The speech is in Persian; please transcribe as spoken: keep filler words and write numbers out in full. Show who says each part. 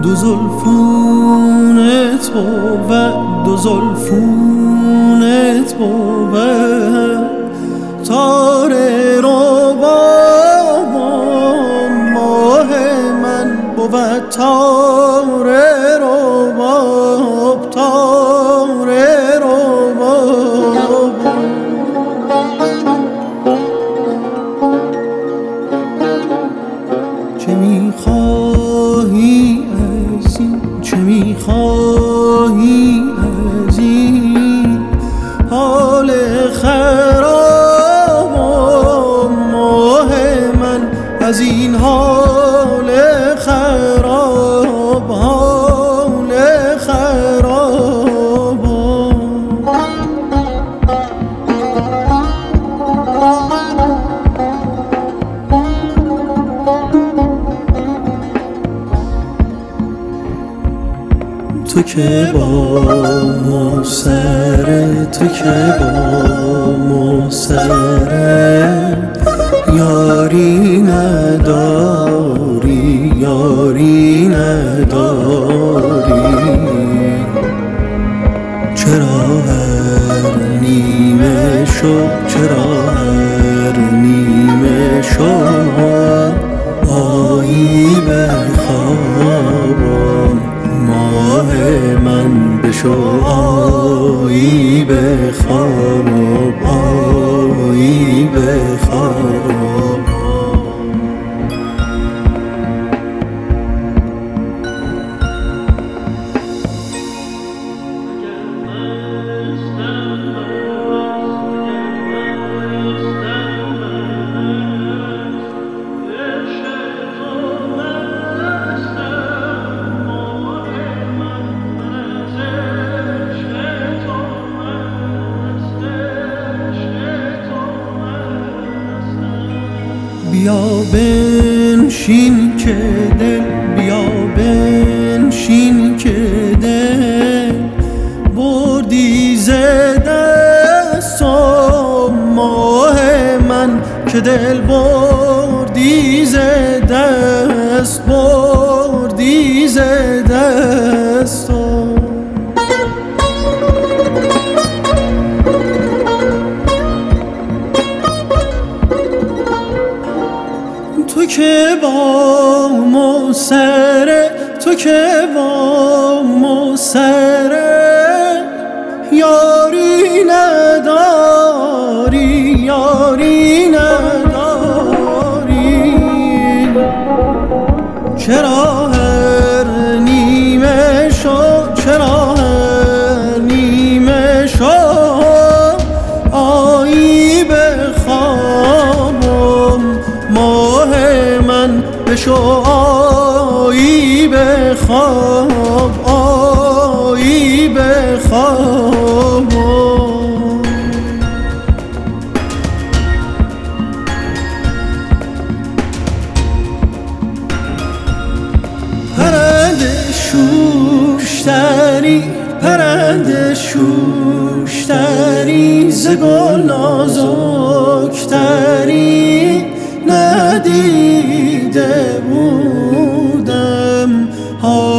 Speaker 1: دو زلفونت بود دو زلفونت بود تاره رو بابا ماه من بود تاره رو باب تاره رو باب چه میخواهی از این چه میخواهی از این حال خراب ماه من از این حال خراب حال خراب تو که با موسره تو که با موسره یاری نداری یاری نداری چرا هر نیمه شب چرا هر نیمه شب آیی به خوابم ماه من بشو آیی به خواب آیی به خواب بیا بنشین که دل بیا بنشین که دل بردی ز دستم ماه من که دل بردی ز دست بردی ز دستم تو که با موسره تو که با موسره یاری نداری یاری نداری چرا هر نیمه شب چرا هر نیمه شب آیی به خوابم ماه من بشو آیی به خواب آیی به خواب پرنده شوشتری پرنده شوشتری ز گل نازکتری ندیده بودم